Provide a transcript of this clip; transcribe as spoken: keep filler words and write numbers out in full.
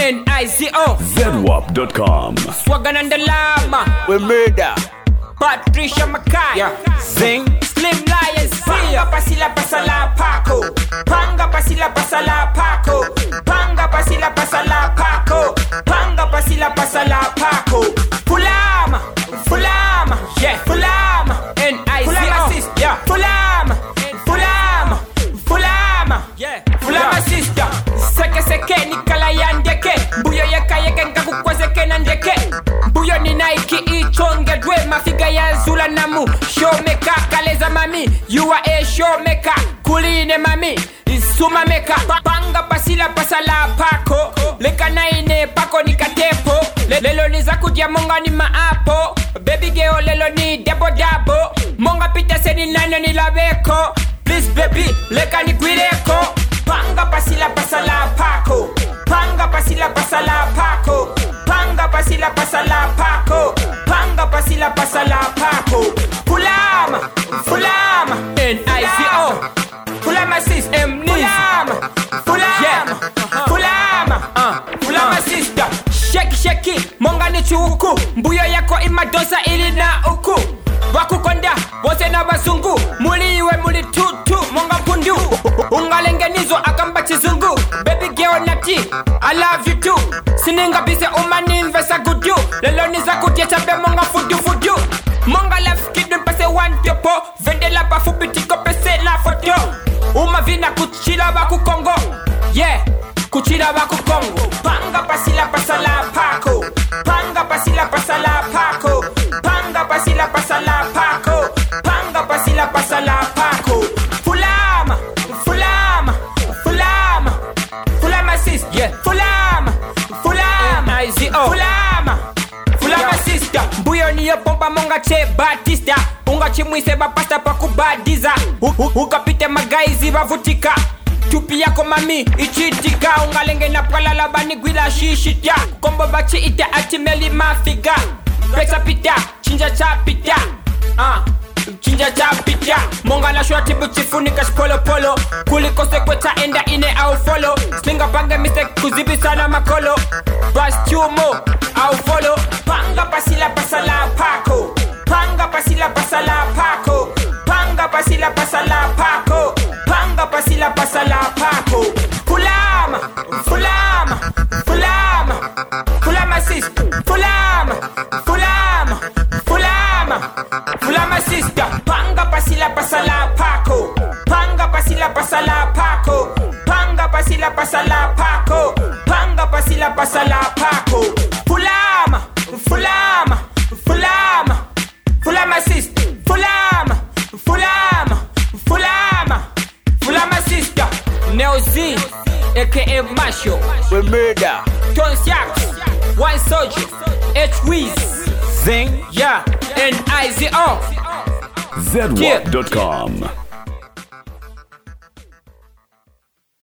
N I Z O Z W A P dot com. Swagan and the Lama, We murder. Patricia Makai, Yeah. Zing, Slim Lions, Panga pasila pasala Paco, Panga pasila pasala Paco, Panga pasila pasala Paco, Panga pasila pasala Paco, Fulama, Fulama, yeah, Fulama, N I Z O, yeah, Fulama, Fulama, Fulama, yeah, Fulama sister, Seke seke nikala yandeke, Buyo yaka yeke nkaku kwa seke nandeke, Buyo ni Nike ichonge dwe mafiga ya zula namu, Showmaker kaleza mami, you are a showmaker, kuline mami, isuma meka, Panga pasila pasala Paco, Leka naine pako nikatepo, Lelo niza kudia monga ni maapo, Baby girl lelo ni debo dabo, Monga pita seni nane ni labeko, Please baby, leka ni gwireko, Panga pasila pasala Paco, Panga pasila pasala Paco, Panga pasila pasala Paco, Panga pasila pasala Paco, Fulama, Fulama, N I Z O, Fulama sis, M Fulama, Fulama, Fulama, uh, Fulama sister, Sheki sheki, monga ni chuku, Mbuyo yako imadosa ili na uku, Wakukonda, wose na bazungu, Muliwe muli tutu, monga pundu, Ungalengenizo akamba chizungu, Baby girl nati, I love you too, Sininga bise umani invesa gudu, Lelo niza kudia chabe monga fudu fudu, Monga left kid mpase one piopo, Vende la bafu bitiko pese la foto, Uma vina kuchila waku Kongo, Yeah, kuchila waku Kongo, Panga pasila pasala Paco, Panga pasila pasala Paco, Panga pasila pasala Paco, Panga pasila pasala Paco, Fulama, Fulama, Fulama, Fulama sis, yeah, Fulama, Fulama, N I Z O, Fulama, Fulama sister, Buyo niyo pompa monga che Batista, Unga chimwise bapasta pa kubadiza, Ukapite magaizi bavutika, Tupi yako mami, ichitika, Ungalenge na pralala bani gwila shishita, Kombo bachi ite atimeli mafiga, Pesa pita, chinja cha pita, Ah, chinja cha pita, Monga la shua tibu chifunika shpolo polo, Kuliko sekweta enda ine au follow, Slinga pange miste kuzibi sana makolo, Bas chumo, au follow, Panga pasila pasala Paco, Panga pasila pasala Paco, Panga pasila pasala Paco, Panga pasila pasala Paco, Fulama, Fulama, Fulama, Fulama sis, Fulama, Fulama, Fulama, Fulama sister, Panga pasila pasala Paco, Panga pasila pasala Paco, Panga pasila pasala Paco, Panga pasila pasala Paco, Fulama, Fulama, Fulama, Fulama sister, Fulama, Fulama, Fulama, Fulama sister, Neo Z, aka Masho, We murder. Tons Yax, One Soldier, H-Wiz, Zing, yeah, N I Z O, Z W A P dot com.